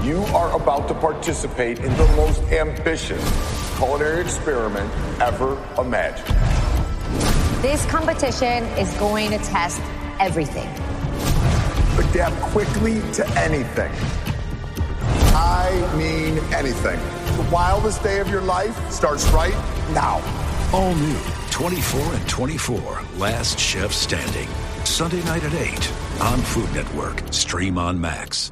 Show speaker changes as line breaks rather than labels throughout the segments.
You are about to participate in the most ambitious culinary experiment ever imagined.
This competition is going to test everything.
Adapt quickly to anything. I mean anything. The wildest day of your life starts right now.
All new 24 and 24, Last Chef Standing. Sunday night at 8 on Food Network. Stream on Max.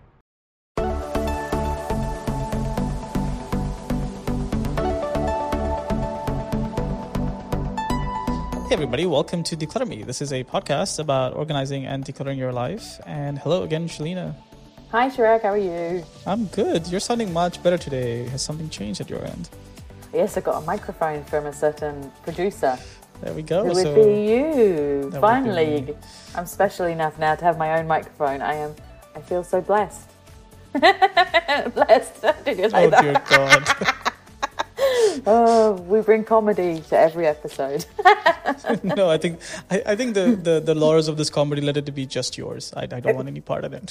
Hey everybody, welcome to Declutter Me. This is a podcast about organizing and decluttering your life. And hello again, Shalina.
Hi Chirag, how are you?
I'm good. You're sounding much better today. Has something changed at your end?
Yes, I got a microphone from a certain producer.
There we go.
It would be you. Finally. I'm special enough now to have my own microphone. I feel so blessed. Blessed. Did you say that?
Dear God.
Oh, we bring comedy to every episode.
No, I think the laws of this comedy let it to be just yours. I don't want any part of it.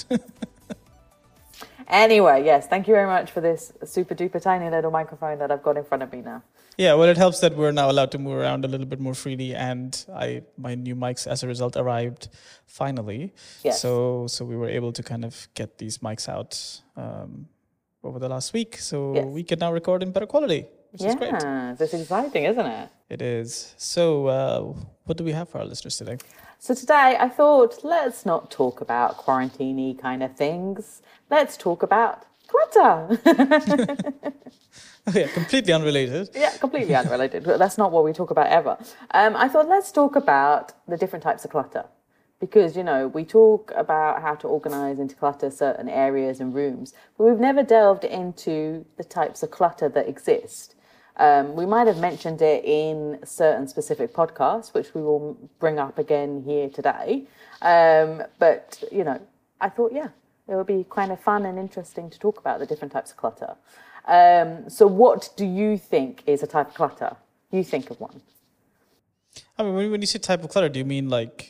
Anyway, yes, thank you very much for this super duper tiny little microphone that I've got in front of me now.
Yeah, well, it helps that we're now allowed to move around a little bit more freely, and my new mics, as a result, arrived finally.
Yes.
So we were able to kind of get these mics out over the last week, so
yes,
we can now record in better quality, which is great.
Yeah, that's exciting, isn't it?
It is. So what do we have for our listeners today?
So today I thought, let's not talk about quarantine-y kind of things. Let's talk about clutter.
Oh, yeah, completely unrelated.
Yeah, completely unrelated. That's not what we talk about ever. I thought, let's talk about the different types of clutter. Because, we talk about how to organise and declutter certain areas and rooms, but we've never delved into the types of clutter that exist. We might have mentioned it in certain specific podcasts, which we will bring up again here today. But, I thought, yeah, it would be kind of fun and interesting to talk about the different types of clutter. So what do you think is a type of clutter? You think of one.
I mean, when you say type of clutter, do you mean like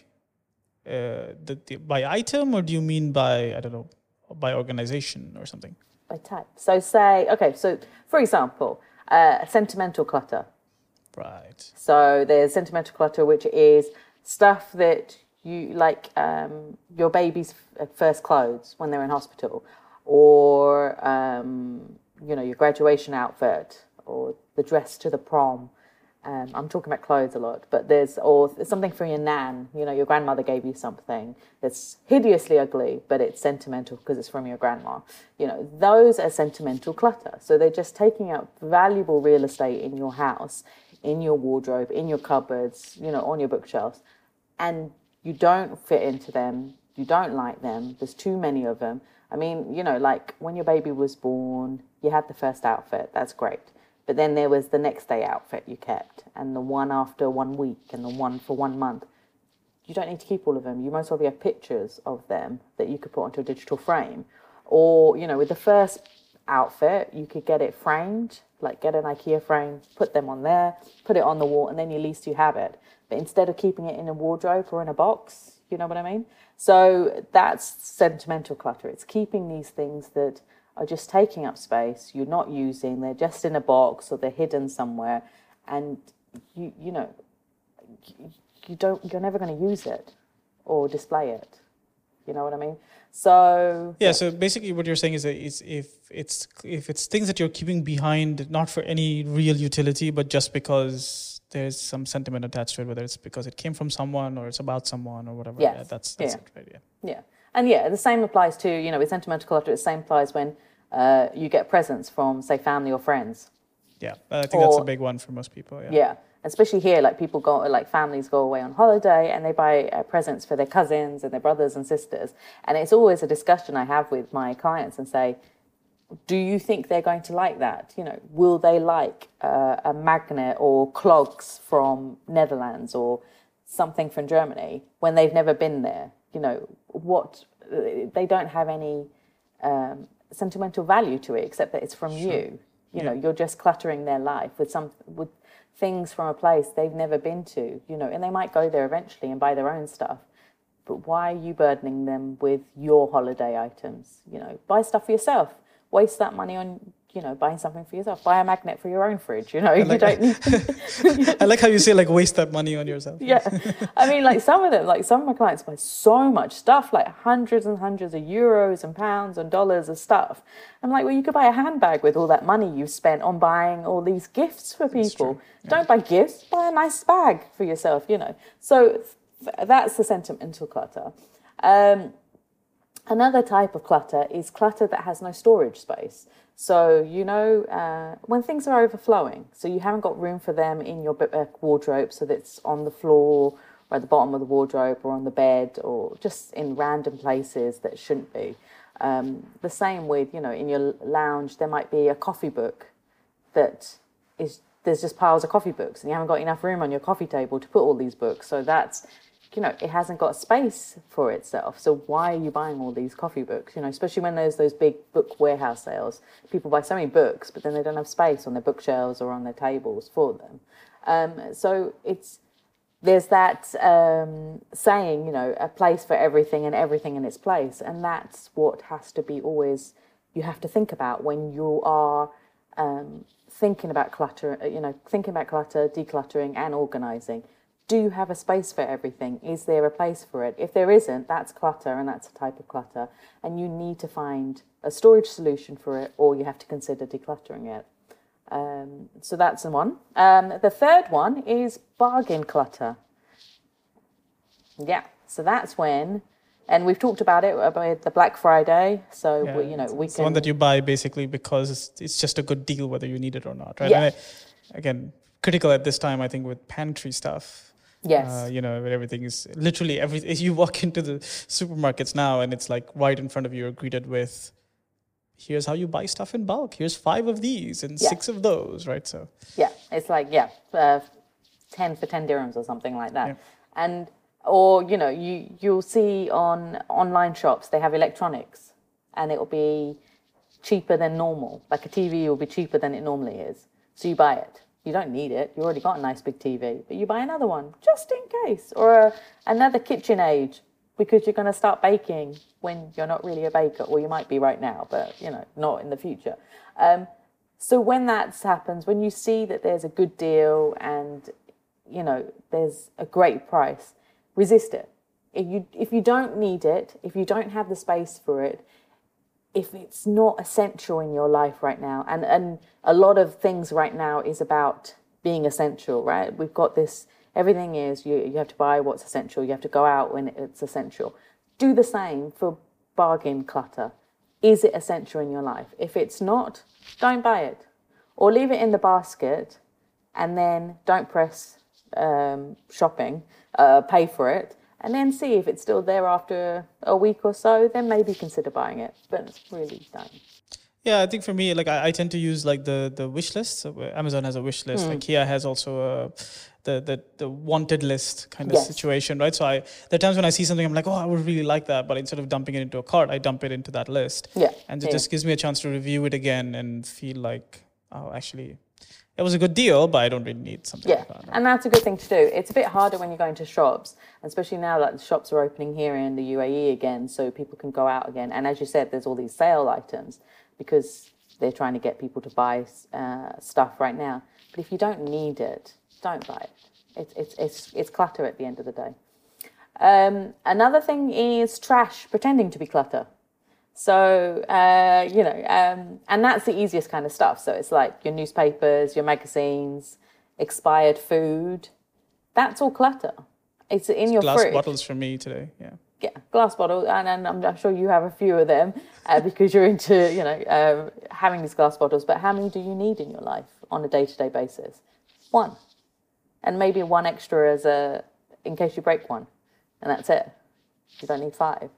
by item, or do you mean by, I don't know, by organization or something?
By type. So for example, sentimental clutter.
Right.
So there's sentimental clutter, which is stuff that you like, your baby's first clothes when they're in hospital, or your graduation outfit, or the dress to the prom. I'm talking about clothes a lot, but there's something for your nan. Your grandmother gave you something that's hideously ugly, but it's sentimental because it's from your grandma. Those are sentimental clutter. So they're just taking up valuable real estate in your house, in your wardrobe, in your cupboards, on your bookshelves, and you don't fit into them. You don't like them. There's too many of them. I mean, like when your baby was born, you had the first outfit. That's great. But then there was the next day outfit you kept, and the one after 1 week, and the one for 1 month. You don't need to keep all of them. You most probably have pictures of them that you could put onto a digital frame. Or, with the first outfit, you could get it framed, like get an IKEA frame, put them on there, put it on the wall, and then at least you have it. But instead of keeping it in a wardrobe or in a box, you know what I mean? So that's sentimental clutter. It's keeping these things that are just taking up space, you're not using, they're just in a box or they're hidden somewhere, and you're never going to use it or display it. You know what I mean? So
yeah. So basically, what you're saying is that if it's things that you're keeping behind, not for any real utility, but just because there's some sentiment attached to it, whether it's because it came from someone or it's about someone or whatever.
Yes.
Yeah, that's
yeah.
it, right? Yeah.
Yeah. And yeah, the same applies to, with sentimental clutter, the same applies when you get presents from, say, family or friends.
Yeah, I think that's a big one for most people. Yeah.
Yeah, especially here, like people go, like families go away on holiday and they buy presents for their cousins and their brothers and sisters. And it's always a discussion I have with my clients and say, do you think they're going to like that? Will they like a magnet or clogs from Netherlands or something from Germany when they've never been there? They don't have any sentimental value to it except that it's from you. You're just cluttering their life with things from a place they've never been to, and they might go there eventually and buy their own stuff. but why are you burdening them with your holiday items? You know, buy stuff for yourself. Waste that money on, you know, buying something for yourself. Buy a magnet for your own fridge, you know. You don't need to...
I like how you say, like, waste that money on yourself.
Yeah. I mean, like, some of my clients buy so much stuff, like hundreds and hundreds of euros and pounds and dollars of stuff. I'm like, well, you could buy a handbag with all that money you've spent on buying all these gifts for people. Yeah. Don't buy gifts, buy a nice bag for yourself, you know. So that's the sentimental clutter. Another type of clutter is clutter that has no storage space. So, you know, when things are overflowing, so you haven't got room for them in your wardrobe, so that's on the floor or at the bottom of the wardrobe or on the bed or just in random places that shouldn't be. The same with, you know, in your lounge, there might be a coffee book that is, there's just piles of coffee books and you haven't got enough room on your coffee table to put all these books. So that's, you know, it hasn't got space for itself. So why are you buying all these coffee books? You know, especially when there's those big book warehouse sales. People buy so many books, but then they don't have space on their bookshelves or on their tables for them. So there's that saying, you know, a place for everything and everything in its place. And that's what has to be always, you have to think about when you are thinking about clutter, you know, thinking about clutter, decluttering and organising. Do you have a space for everything? Is there a place for it? If there isn't, that's clutter and that's a type of clutter. And you need to find a storage solution for it or you have to consider decluttering it. So that's the one. The third one is bargain clutter. Yeah, so that's when, and we've talked about it with the Black Friday. So,
yeah,
we can...
It's the one that you buy basically because it's just a good deal whether you need it or not, right?
Yeah.
And again, critical at this time, I think, with pantry stuff.
Yes.
You know, everything is literally everything. You walk into the supermarkets now and it's like right in front of you, you're greeted with, here's how you buy stuff in bulk. Here's 5 of these and 6 of those, right? So
yeah, it's like 10 for 10 dirhams or something like that. Yeah. And or you know, you'll see on online shops they have electronics, and it will be cheaper than normal. Like a TV will be cheaper than it normally is, so you buy it. You don't need it. You already got a nice big TV, but you buy another one just in case, or another KitchenAid because you're going to start baking when you're not really a baker, or you might be right now, but you know, not in the future. So when that happens, when you see that there's a good deal and you know there's a great price, resist it. If you don't need it, if you don't have the space for it, if it's not essential in your life right now, and a lot of things right now is about being essential, right? We've got this, everything is, you have to buy what's essential, you have to go out when it's essential. Do the same for bargain clutter. Is it essential in your life? If it's not, don't buy it. Or leave it in the basket and then don't press shopping, pay for it, and then see if it's still there after a week or so, then maybe consider buying it. But it's really don't.
Yeah, I think for me, like I tend to use like the wish list. So Amazon has a wish list. IKEA has also the wanted list kind of situation, right? So there are times when I see something, I'm like, oh, I would really like that. But instead of dumping it into a cart, I dump it into that list.
Yeah.
And it just gives me a chance to review it again and feel like, oh, actually, it was a good deal, but I don't really need something like that.
And that's a good thing to do. It's a bit harder when you go into shops, especially now that the shops are opening here in the UAE again, so people can go out again. And as you said, there's all these sale items because they're trying to get people to buy stuff right now. But if you don't need it, don't buy it. It's clutter at the end of the day. Another thing is trash, pretending to be clutter. So, and that's the easiest kind of stuff. So it's like your newspapers, your magazines, expired food. That's all clutter. It's in your
glass
fridge.
Bottles for me today, yeah.
Yeah, glass bottles, and I'm sure you have a few of them because you're into, having these glass bottles. But how many do you need in your life on a day-to-day basis? 1. And maybe 1 extra in case you break one. And that's it. You don't need 5.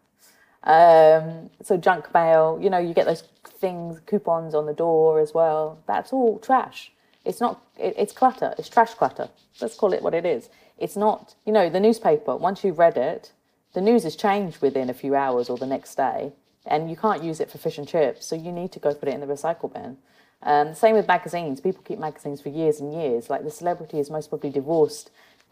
So junk mail, you get those things, coupons on the door as well. That's all trash. It's not, it's clutter. It's trash clutter. Let's call it what it is. It's not, the newspaper, once you've read it, the news has changed within a few hours or the next day, and you can't use it for fish and chips, so you need to go put it in the recycle bin. Same with magazines. People keep magazines for years and years. Like the celebrity is most probably divorced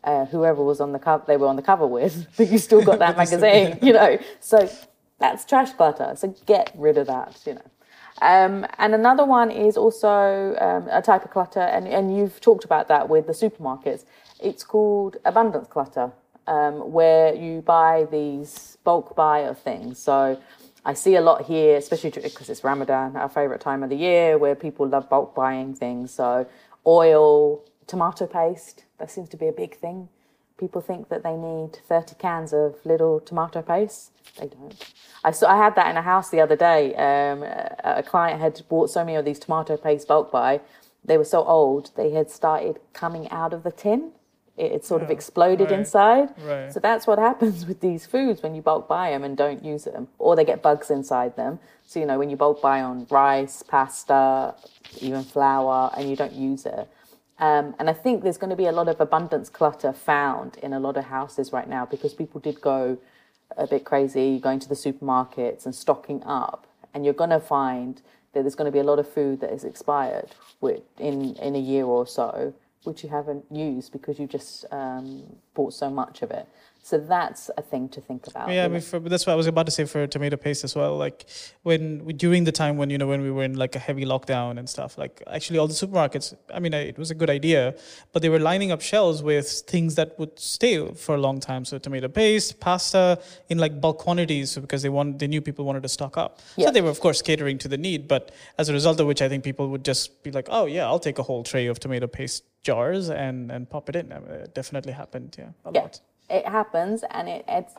whoever was on the cover, they were on the cover with, but you still got that magazine, you know. So that's trash clutter. So get rid of that, you know. And another one is also a type of clutter, and you've talked about that with the supermarkets. It's called abundance clutter, where you buy these bulk buy of things. So I see a lot here, especially because it's Ramadan, our favourite time of the year, where people love bulk buying things. So oil, tomato paste, that seems to be a big thing. People think that they need 30 cans of little tomato paste. They don't. I had that in a house the other day. A client had bought so many of these tomato paste bulk buy. They were so old, they had started coming out of the tin. It sort of exploded inside.
Right.
So that's what happens with these foods when you bulk buy them and don't use them. Or they get bugs inside them. So, you know, when you bulk buy on rice, pasta, even flour, and you don't use it. And I think there's going to be a lot of abundance clutter found in a lot of houses right now because people did go a bit crazy going to the supermarkets and stocking up. And you're going to find that there's going to be a lot of food that is expired in a year or so, which you haven't used because you just bought so much of it. So that's a thing to think about.
Yeah, that's what I was about to say for tomato paste as well. Like during the time when we were in like a heavy lockdown and stuff, like actually all the supermarkets, I mean, it was a good idea, but they were lining up shelves with things that would stay for a long time. So tomato paste, pasta in like bulk quantities, because they knew people wanted to stock up. Yeah. So they were of course catering to the need, but as a result of which I think people would just be like, oh yeah, I'll take a whole tray of tomato paste jars and pop it in. I mean, it definitely happened, a lot.
It happens, and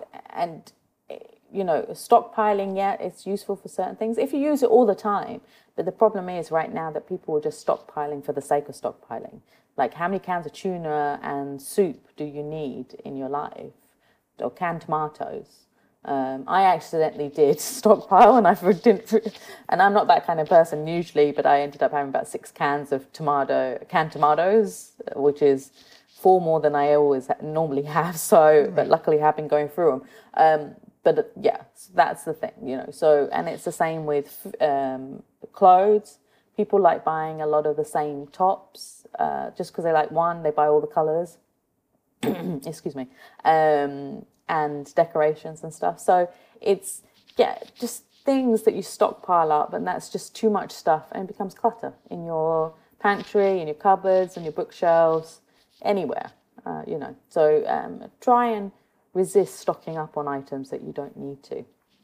you know, stockpiling, it's useful for certain things if you use it all the time. But the problem is right now that people are just stockpiling for the sake of stockpiling. Like, how many cans of tuna and soup do you need in your life? Or canned tomatoes? I accidentally did stockpile, and and I'm not that kind of person usually, but I ended up having about 6 cans of canned tomatoes, which is 4 more than I always normally have. So, but luckily I've been going through them. But yeah, so that's the thing, you know. So, and it's the same with clothes. People like buying a lot of the same tops just because they like one. They buy all the colours. Excuse me. And decorations and stuff. So it's just things that you stockpile up, and that's just too much stuff, and it becomes clutter in your pantry, in your cupboards, in your bookshelves. Anywhere, you know. So try and resist stocking up on items that you don't need to.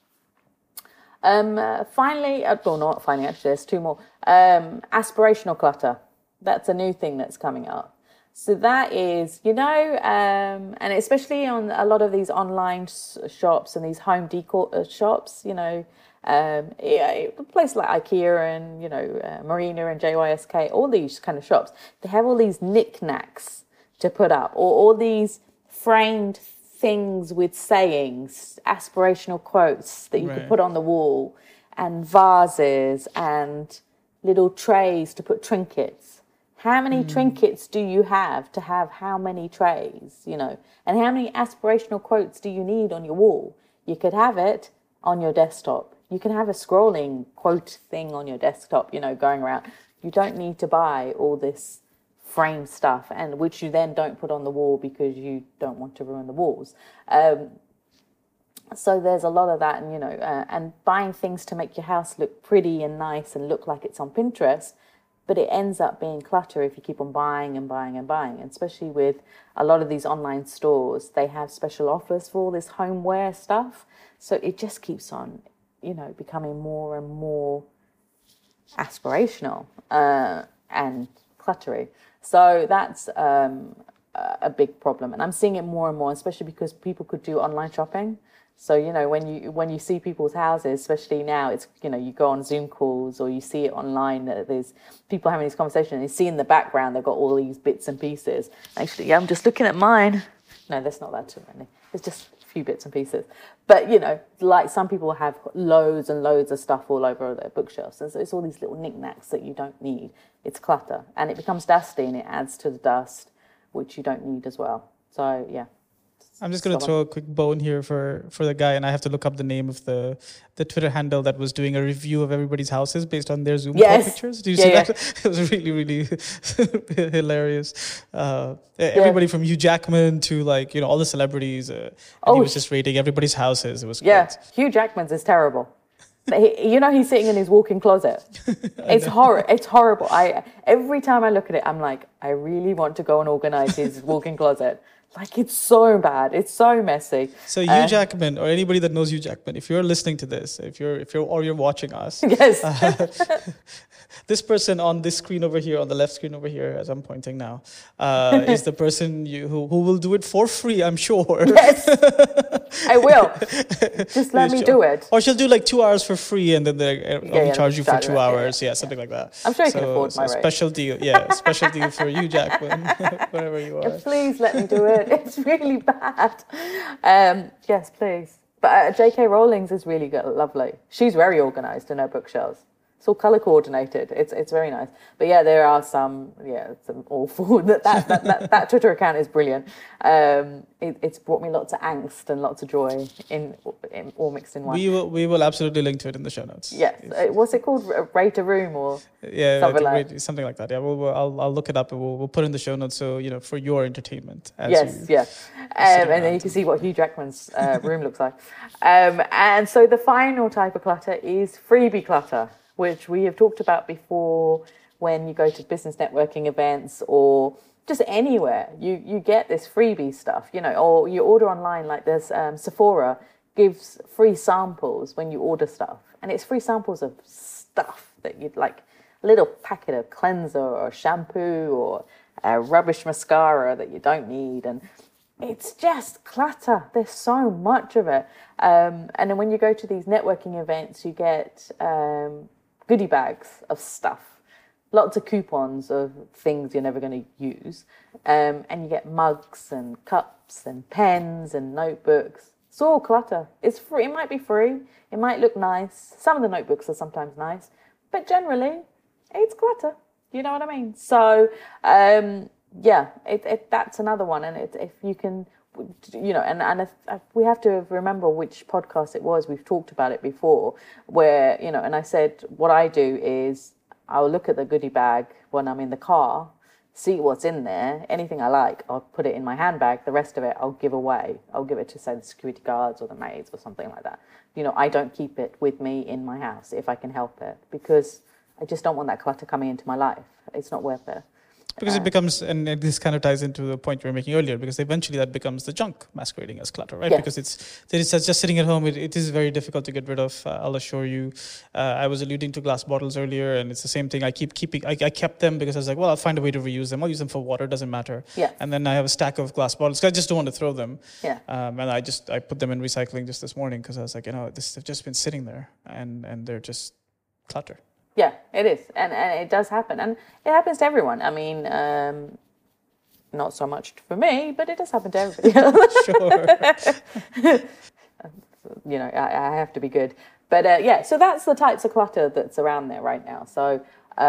Finally, not finally, actually, there's 2 more. Aspirational clutter. That's a new thing that's coming up. So that is, you know, and especially on a lot of these online shops and these home decor shops, you know, places like IKEA and, you know, Marina and JYSK, all these kind of shops, they have all these knickknacks to put up, or all these framed things with sayings, aspirational quotes that you could put on the wall, and vases and little trays to put trinkets. How many trinkets do you have to have how many trays, you know? And how many aspirational quotes do you need on your wall? You could have it on your desktop. You can have a scrolling quote thing on your desktop, you know, going around. You don't need to buy all this frame stuff, and which you then don't put on the wall because you don't want to ruin the walls. So there's a lot of that, and, you know, and buying things to make your house look pretty and nice and look like it's on Pinterest. But it ends up being clutter if you keep on buying and buying and buying. And especially with a lot of these online stores, they have special offers for all this homeware stuff. So it just keeps on, you know, becoming more and more aspirational and cluttery. So that's a big problem. And I'm seeing it more and more, especially because people could do online shopping. So, you know, when you see people's houses, especially now, it's, you know, you go on Zoom calls or you see it online, there's people having these conversations, and you see in the background, they've got all these bits and pieces. Actually, I'm just looking at mine. No, that's not that too many. It's just a few bits and pieces. But, you know, like some people have loads and loads of stuff all over their bookshelves. And so it's all these little knickknacks that you don't need. It's clutter. And it becomes dusty, and it adds to the dust, which you don't need as well. So, yeah.
I'm just going to throw a quick bone here for the guy, and I have to look up the name of the Twitter handle that was doing a review of everybody's houses based on their Zoom call pictures. Do you see that? It was really, really hilarious. Everybody from Hugh Jackman to like, all the celebrities. And he was just rating everybody's houses. It was great.
Hugh Jackman's is terrible. He's sitting in his walk-in closet. It's horrible. It's horrible. Every time I look at it, I'm like, I really want to go and organize his walk-in closet. Like, it's so bad. It's so messy.
So Hugh Jackman, or anybody that knows Hugh Jackman, if you're listening to this, if you're watching us,
yes.
This person on this screen over here, on the left screen over here, as I'm pointing now, is the person who will do it for free, I'm sure.
Yes, I will. Just let me do it.
Or she'll do like 2 hours for free, and then they'll charge you for 2 hours. Yeah, something like that.
I'm sure you can afford my rate.
Special deal. Yeah, special deal for Hugh Jackman, wherever you are.
Please let me do it. It's really bad. Yes, please. But J.K. Rowling's is really good, lovely. She's very organised in her bookshelves. It's all colour coordinated. It's very nice. But yeah, there are some awful. That Twitter account is brilliant. It's brought me lots of angst and lots of joy in all mixed in one.
We will absolutely link to it in the show notes.
Yes. What's it called? Rate a room or
something like that. Yeah, I'll look it up and we'll put it in the show notes. So for your entertainment.
And then you can see what Hugh Jackman's room looks like. And so the final type of clutter is freebie clutter, which we have talked about before. When you go to business networking events or just anywhere, you get this freebie stuff, or you order online. Like there's Sephora gives free samples when you order stuff, and it's free samples of stuff that you'd like, a little packet of cleanser or shampoo or a rubbish mascara that you don't need, and it's just clutter. There's so much of it, and then when you go to these networking events, you get goodie bags of stuff. Lots of coupons of things you're never going to use. And you get mugs and cups and pens and notebooks. It's all clutter. It's free. It might be free. It might look nice. Some of the notebooks are sometimes nice. But generally, it's clutter. You know what I mean? So, that's another one. And if you can, and we have to remember which podcast it was. We've talked about it before where, and I said what I do is, I'll look at the goodie bag when I'm in the car, see what's in there. Anything I like, I'll put it in my handbag. The rest of it, I'll give away. I'll give it to, say, the security guards or the maids or something like that. I don't keep it with me in my house if I can help it, because I just don't want that clutter coming into my life. It's not worth it.
Because it becomes, and this kind of ties into the point you were making earlier, because eventually that becomes the junk masquerading as clutter, right? Yeah. Because it's just sitting at home. It is very difficult to get rid of. I'll assure you. I was alluding to glass bottles earlier, and it's the same thing. I kept them because I was like, well, I'll find a way to reuse them. I'll use them for water. Doesn't matter.
Yeah.
And then I have a stack of glass bottles because I just don't want to throw them.
Yeah.
And I put them in recycling just this morning because I was like, they've just been sitting there and they're just clutter.
Yeah, it is. And it does happen. And it happens to everyone. I mean, not so much for me, but it does happen to everybody.
Sure.
I have to be good. But so that's the types of clutter that's around there right now. So,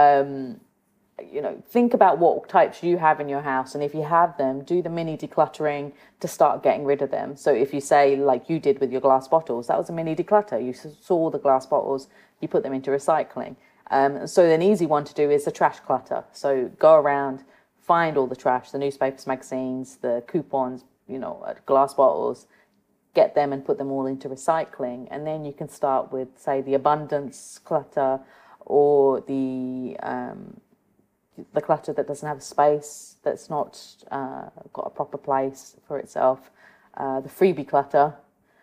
think about what types you have in your house. And if you have them, do the mini decluttering to start getting rid of them. So if you say, like you did with your glass bottles, that was a mini declutter. You saw the glass bottles, you put them into recycling. So an easy one to do is the trash clutter. So go around, find all the trash, the newspapers, magazines, the coupons, glass bottles, get them and put them all into recycling. And then you can start with, say, the abundance clutter or the clutter that doesn't have a space, that's not got a proper place for itself, the freebie clutter,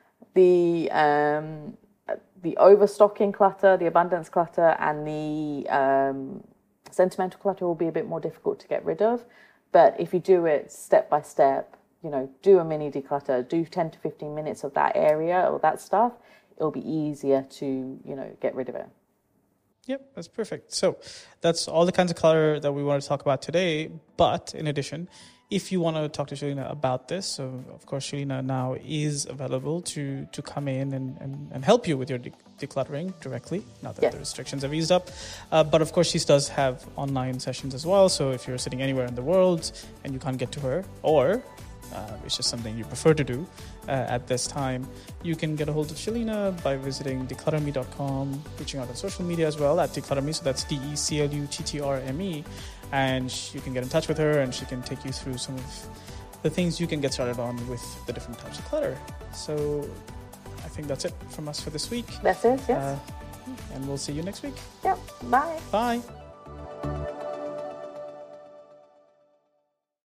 the overstocking clutter, the abundance clutter, and the sentimental clutter will be a bit more difficult to get rid of. But if you do it step by step, do a mini declutter, do 10 to 15 minutes of that area or that stuff, it'll be easier to, get rid of it.
Yep, that's perfect. So that's all the kinds of clutter that we want to talk about today. But in addition, if you want to talk to Shalina about this, so of course Shalina now is available to come in and help you with your decluttering directly, now that the restrictions have eased up. But of course she does have online sessions as well, so if you're sitting anywhere in the world and you can't get to her, or it's just something you prefer to do at this time, you can get a hold of Shalina by visiting declutterme.com, reaching out on social media as well at declutterme, so that's DECLUTTRME, and you can get in touch with her and she can take you through some of the things you can get started on with the different types of clutter. So I think that's it from us for this week.
That's it, yes.
And we'll see you next week.
Yep, bye.
Bye.